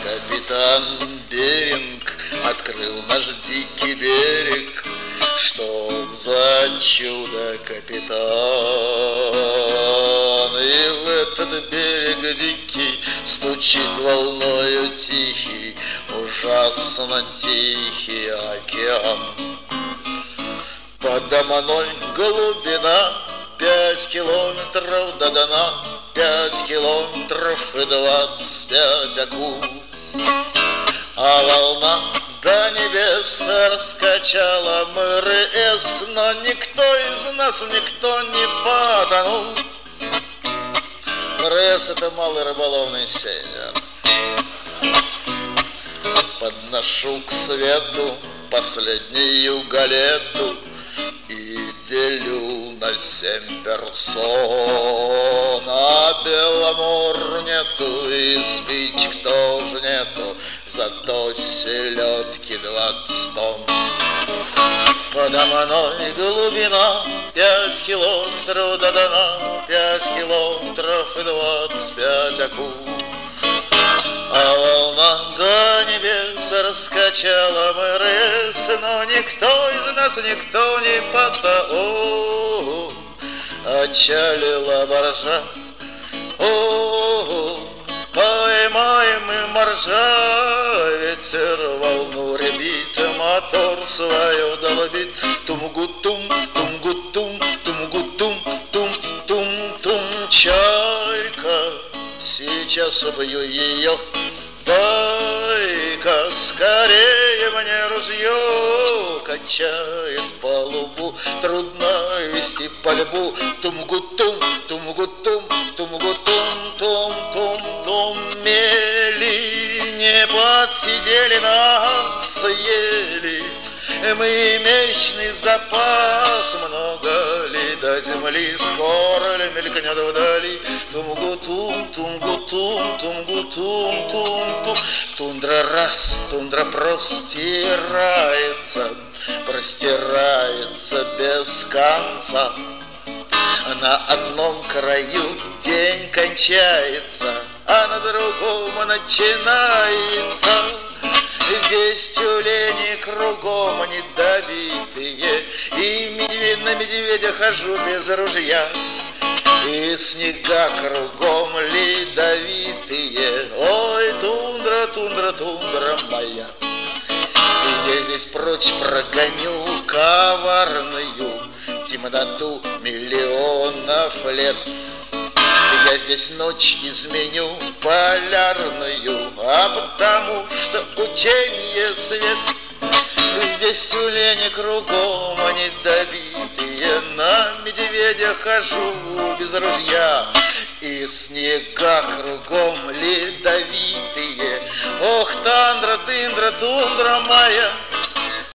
Капитан Беринг открыл наш дикий берег. Что за чудо, капитан! И в этот берег дикий стучит волною тихий, ужасно тихий океан. Подо мной глубина 5 километров до дна, 5 километров и 25 акул. А волна до небес раскачала МРС, но никто из нас, никто не потонул. МРС — это малый рыболовный север. Подношу к свету последнюю галету и делю на 7 персон. А Беломор нету и спичек тоже нету, зато селедки 20 тонн. Подо мной глубина 5 километров до дна, 5 километров и 25 акул. А волна до небес раскачала МРС, но никто из нас, никто не потонул. Отчалила баржа, поймаем мы моржа. Ветер волну ребит, мотор свою долбит. Тум-гу-тум, тум-гу-тум, тум-гу-тум, тум-тум-тум. Чайка, сейчас убью ее. Дай-ка скорее мне ружье. Качает палубу, трудно вести пальбу. Тум-гу-тум, тум-гу-тум, тум-гу-тум, тум-тум-тум. Мели не подсидели, нас съели. Мы месячный запас, много ли до земли, скоро ли мелькнет вдали. Тум-гу-тум, тум-гу-тум, тум-гу-тум, тум-тум. Тундра раз, тундра простирается, простирается без конца. На одном краю день кончается, а на другом начинается. Здесь тюлени кругом недобитые, и на медведя хожу без ружья. И снега кругом ледовитые. Ой, тундра, тундра, тундра моя. И я здесь прочь прогоню коварную темноту миллионов лет. Я здесь ночь изменю полярную, а потому что ученье свет. Здесь тюлени кругом недобитые, на медведя хожу без ружья. И снега кругом ледовитые. Ох, тандра, тындра, тундра моя.